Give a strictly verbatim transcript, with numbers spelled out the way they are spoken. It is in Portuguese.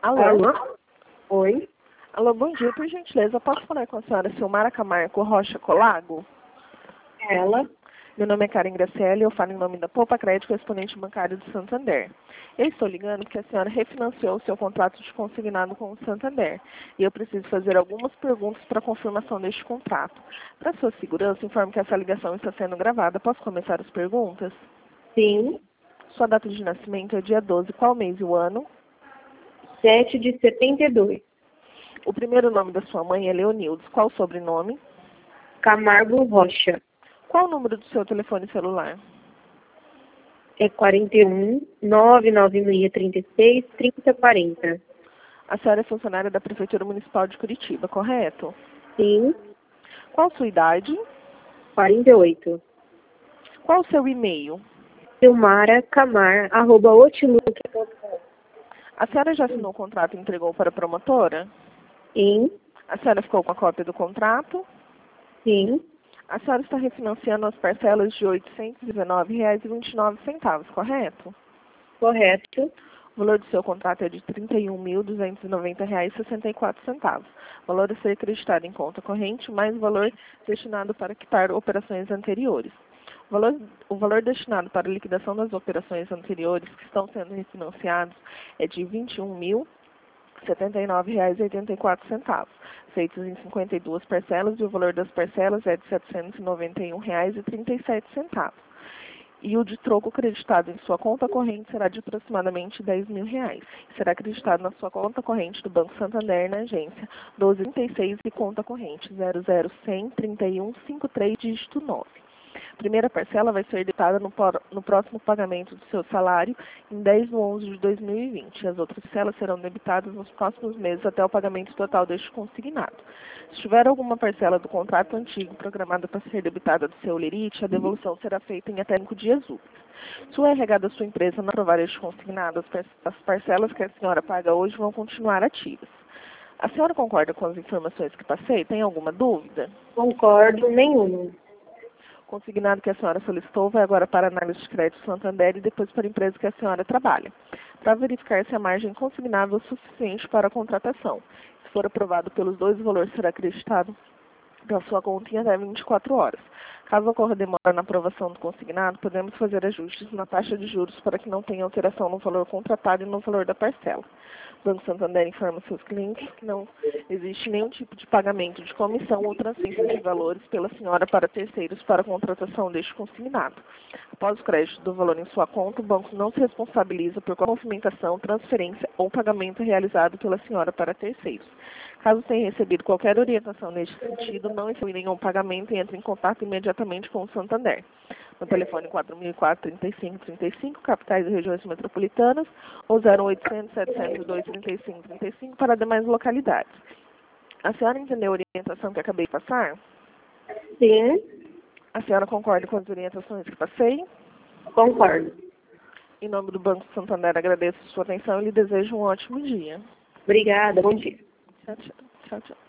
Alô? Alô? Oi? Alô, bom dia. Por gentileza, posso falar com a senhora Silmara Camargo Rocha Colago? Ela? Meu nome é Karen Graciela e eu falo em nome da Poupa Crédito, correspondente bancário do Santander. Eu estou ligando porque a senhora refinanciou o seu contrato de consignado com o Santander. E eu preciso fazer algumas perguntas para confirmação deste contrato. Para sua segurança, informe que essa ligação está sendo gravada. Posso começar as perguntas? Sim. Sua data de nascimento é dia doze. Qual mês e o ano? sete de setenta e dois. O primeiro nome da sua mãe é Leonildes. Qual o sobrenome? Camargo Rocha. Qual o número do seu telefone celular? É quarenta e um, nove nove seis, trinta e seis, trinta, quarenta. A senhora é funcionária da Prefeitura Municipal de Curitiba, correto? Sim. Qual a sua idade? quarenta e oito. Qual o seu e-mail? Silmara Camar, arroba outlook ponto com. A senhora já assinou o contrato e entregou para a promotora? Sim. A senhora ficou com a cópia do contrato? Sim. A senhora está refinanciando as parcelas de oitocentos e dezenove reais e vinte e nove centavos, correto? Correto. O valor do seu contrato é de trinta e um mil, duzentos e noventa reais e sessenta e quatro centavos. O valor a ser acreditado em conta corrente, mais o valor destinado para quitar operações anteriores. O valor, o valor destinado para a liquidação das operações anteriores que estão sendo refinanciados é de vinte e um mil, setenta e nove reais e oitenta e quatro centavos, feitos em cinquenta e duas parcelas, e o valor das parcelas é de setecentos e noventa e um reais e trinta e sete centavos. E o de troco acreditado em sua conta corrente será de aproximadamente dez mil reais. Será acreditado na sua conta corrente do Banco Santander na agência doze trinta e seis e conta corrente zero zero cem, trinta e um, cinquenta e três, dígito nove. A primeira parcela vai ser debitada no, no próximo pagamento do seu salário em dez de onze de dois mil e vinte. As outras parcelas serão debitadas nos próximos meses até o pagamento total deste consignado. Se tiver alguma parcela do contrato antigo programada para ser debitada do seu lerite, a devolução será feita em até cinco dias úteis. Se o R H da sua empresa não aprovar este consignado, as, par as parcelas que a senhora paga hoje vão continuar ativas. A senhora concorda com as informações que passei? Tem alguma dúvida? Concordo, nenhuma. O consignado que a senhora solicitou vai agora para a análise de crédito Santander e depois para a empresa que a senhora trabalha, para verificar se a margem consignável é suficiente para a contratação. Se for aprovado pelos dois, o valor será acreditado da sua conta em até vinte e quatro horas. Caso ocorra demora na aprovação do consignado, podemos fazer ajustes na taxa de juros para que não tenha alteração no valor contratado e no valor da parcela. O Banco Santander informa seus clientes que não existe nenhum tipo de pagamento de comissão ou transferência de valores pela senhora para terceiros para a contratação deste consignado. Após o crédito do valor em sua conta, o banco não se responsabiliza por qualquer movimentação, transferência ou pagamento realizado pela senhora para terceiros. Caso tenha recebido qualquer orientação neste sentido, não recebeu nenhum pagamento e entre em contato imediatamente com o Santander. No telefone quatro mil e quatro, trinta e cinco, trinta e cinco, capitais e regiões metropolitanas, ou zero oitocentos, setecentos e dois, trinta e cinco, trinta e cinco para demais localidades. A senhora entendeu a orientação que acabei de passar? Sim. A senhora concorda com as orientações que passei? Concordo. Em nome do Banco Santander, agradeço a sua atenção e lhe desejo um ótimo dia. Obrigada, bom dia. Tchau, tchau. Tchau, tchau.